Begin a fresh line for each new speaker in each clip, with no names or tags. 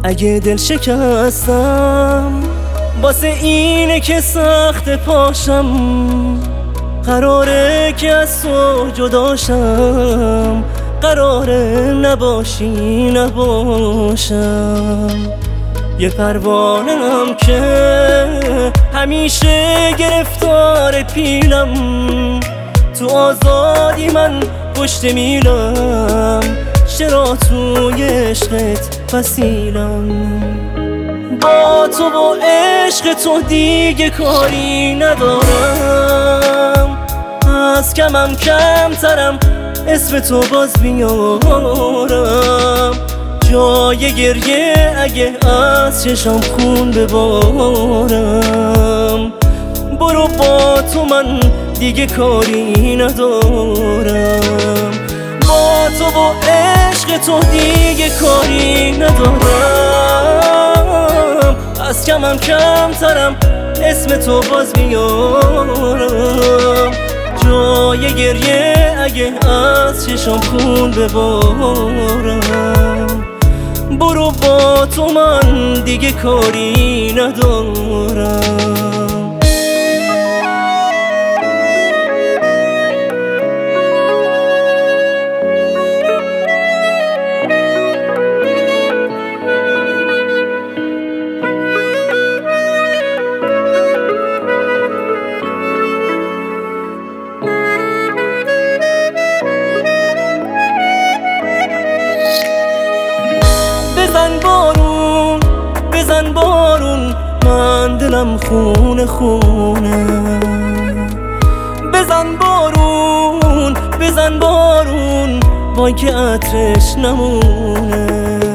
اگه دل شکستم واسه اینه که سخت پاشم، قراره که از تو جداشم، قراره نباشی نباشم. یه پروانه‌ام که همیشه گرفتار پیلم، تو آزادی من پشت میلم، چرا توی عشقت فسیلم. با تو و عشق تو دیگه کاری ندارم، از کمم کمترم اسم تو باز بیارم. جای گریه اگه از چشم خون ببارم، برو با تو من دیگه کاری ندارم. با تو و عشق تو دیگه کاری ندارم، از کمم کمترم اسم تو باز بیارم. جای گریه اگه از چشم خون ببارم، برو با تو من دیگه کاری ندارم. بزن بارون بزن بارون، من دلم خونه خونه. بزن بارون بزن بارون، وای که عطرش نمونه.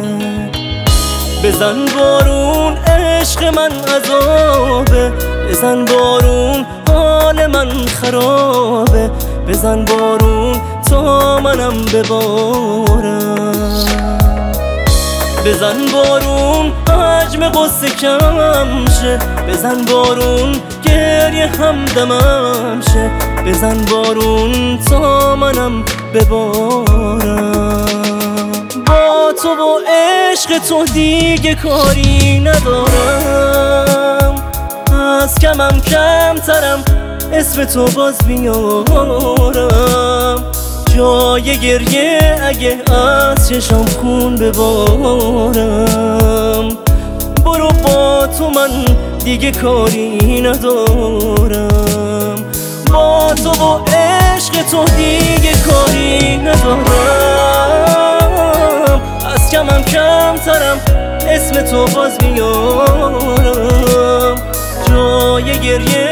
بزن بارون عشق من عذابه، بزن بارون حال من خرابه. بزن بارون تا منم ببارم. بزن بارون حجم قصه کم شه، بزن بارون گریه همدمم شه. بزن بارون تا منم ببارم. با تو و عشق تو دیگه کاری ندارم، از کمم کمترم اسم تو باز بیارم. جای گریه اگه از چشم خون ببارم، برو با تو من دیگه کاری ندارم. با تو و عشق تو دیگه کاری ندارم، از کمم کمترم اسم تو باز بیارم. جای گریه